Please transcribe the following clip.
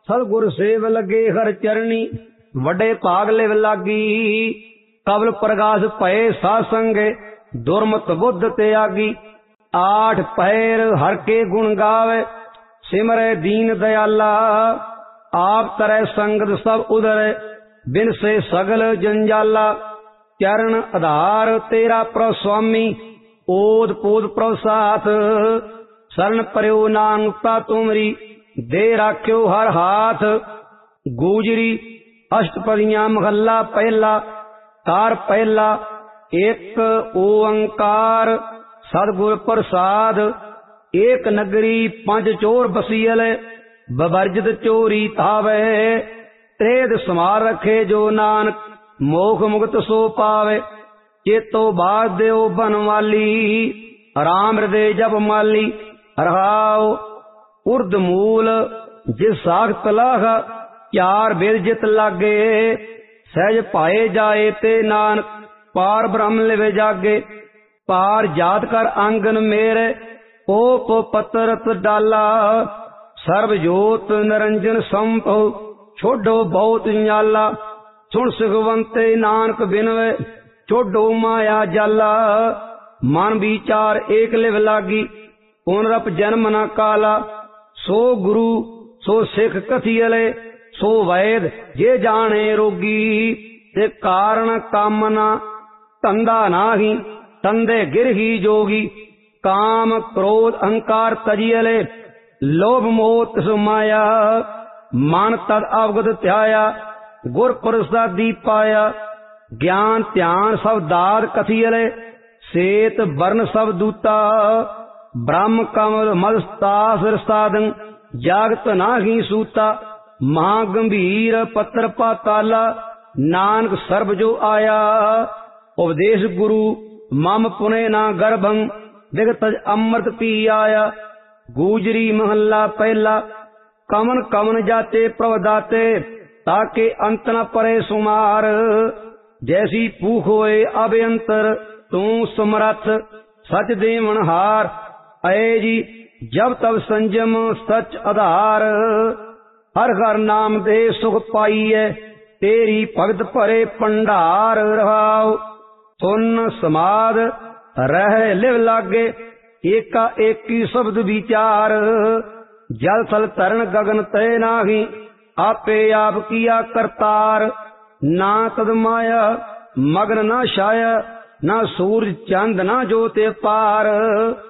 सतगुर सेव लगे हर चरणी, वडे भाग लिव लागी। कबल प्रकाश भये सासंग, दुर्मत बुद्ध त्यागी। आठ पैर हर के गुण गावे, सिमरे दीन दयाला। आप तरह संगत सब उदरे, बिन से सगल जंजाला। चरण आधार तेरा प्रभ स्वामी, ओद पोद प्रभ साथ। शरण पर्यो नानकता तुमरी, दे राख्यो हर हाथ। गूजरी अष्टपदियां महला पहला, कार पहला एक ओंकार। सतगुर प्रसाद एक नगरी, पंज चोर बसील। बवर्जित चोरी तावे, त्रेद समार रखे जो नानक। मोख मुक्त सो पावे, चेतो बाज देओ बनवाली। राम हृदय जप माली, रहाओ उर्द मूल। जिस साख तलाह, चार वेद जित लागे। सहज पाए जाए ते नानक, पार ब्रह्म लिवे जागे। पार जात कर आंगन मेरे, ओप पतरत डाला। सर्व जोत निरंजन संभो, छोडो बहुत न्याला। सुन सुखवंते नानक बिनवे, छोडो माया जाला। मन विचार एक लिव लागी, पुनरप जन्म न काला। सो गुरु सो सिख कथियले, सो वैद जे जाने रोगी। ते कारण कामना धंधा नाही, तंदे गिरही जोगी। काम क्रोध अहंकार तजियले, लोभ मोह तिस माया। मन तद अवगत ध्याया, गुर प्रसादी पाया। ज्ञान ध्यान सब दाद कथियले, सेत वर्ण सब दूता। ब्रह्म कमल मदस्तास रसादन, जागत नाही सूता। महागंभीर पत्र पाताला, नानक सर्ब जो आया। उपदेश गुरु मम पुने ना गर्भं, दिगत अमृत पी आया। गूजरी महला पहला, कमन कमन जाते प्रवदाते। ताके अंत न परे सुमार, जैसी पूख होए अभ्यंतर। तू समरथ सच देवन हार, अये जी जब तब संजम सच आधार। हर हर नाम दे सुख पाइए, तेरी भगत भरे भंडार। रहाओ सुन समाद रह लिव लागे, एका एकी शब्द विचार। जल थल तरण गगन तय नाही, आपे आप किया करतार। ना तद माया मगन ना छाया, ना सूरज चंद ना जोते पार।